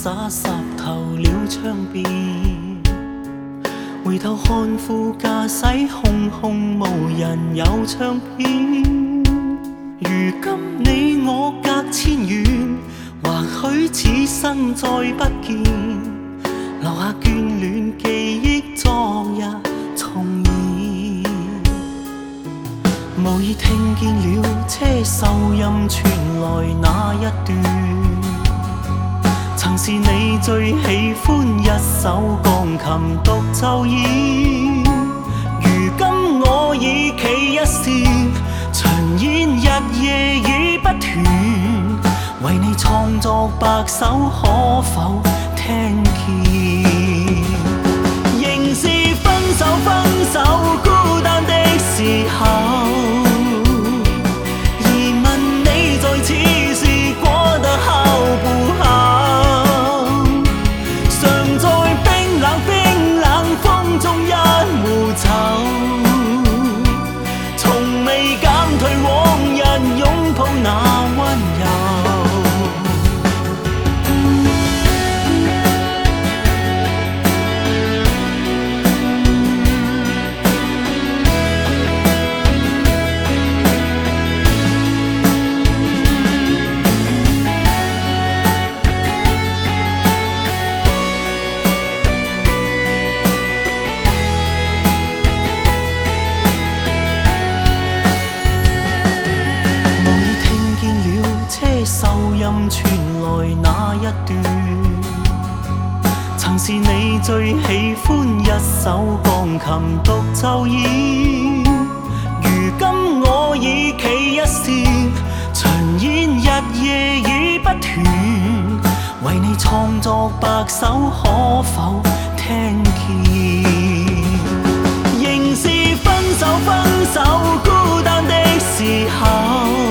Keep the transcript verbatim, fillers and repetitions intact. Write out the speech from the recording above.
洒湿透了窗边。回头看副驾驶空空，无人有唱片。如今你我隔千远，或许此生再不见，留下眷恋记忆，昨日重現。無意聽見了車收音傳來那一段，曾是你最喜歡一首鋼琴獨奏演。如今我已企一線，長演日夜已不斷，為你創作白首，可否聽見？仍是分手分手孤單的時候，疑問你在此時過得好不好？常在冰冷冰冷風中一壺酒，從未減退往日擁抱那溫柔。收音傳來那一段，曾是你最喜歡一首鋼琴獨奏演。如今我已企一線，長演日夜已不斷，為你創作白首，可否聽見？仍是分手分手孤單的時候，